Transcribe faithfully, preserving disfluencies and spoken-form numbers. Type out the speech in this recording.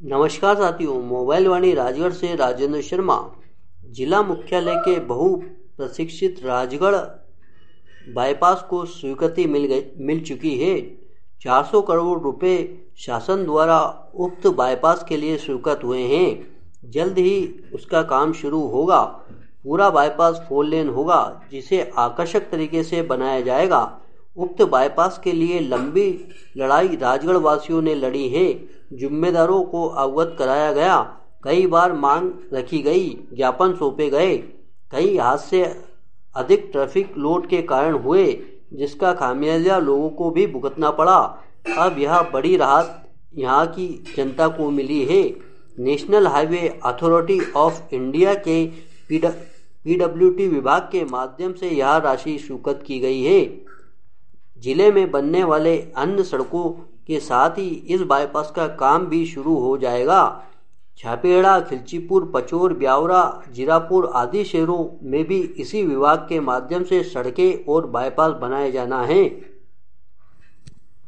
नमस्कार साथियों, मोबाइल वाणी राजगढ़ से राजेंद्र शर्मा। जिला मुख्यालय के बहु प्रशिक्षित राजगढ़ बाईपास को स्वीकृति मिल गई मिल चुकी है। चार सौ करोड़ रुपए शासन द्वारा उक्त बाईपास के लिए स्वीकृत हुए हैं। जल्द ही उसका काम शुरू होगा। पूरा बाईपास फोर लेन होगा, जिसे आकर्षक तरीके से बनाया जाएगा। उक्त बाईपास के लिए लंबी लड़ाई राजगढ़ वासियों ने लड़ी है। जिम्मेदारों को अवगत कराया गया, कई बार मांग रखी गई, ज्ञापन सौंपे गए। कई हादसे अधिक ट्रैफिक लोड के कारण हुए, जिसका खामियाजा लोगों को भी भुगतना पड़ा। अब यह बड़ी राहत यहाँ की जनता को मिली है। National highway authority of India के पीडब्ल्यूडी विभाग के माध्यम से यह राशि स्वीकृत की गई है। जिले में बनने वाले अन्य सड़कों के साथ ही इस बाईपास का काम भी शुरू हो जाएगा। छापेड़ा, खिलचीपुर, पचोर, ब्यावरा, जीरापुर आदि शहरों में भी इसी विभाग के माध्यम से सड़कें और बाईपास बनाए जाना है।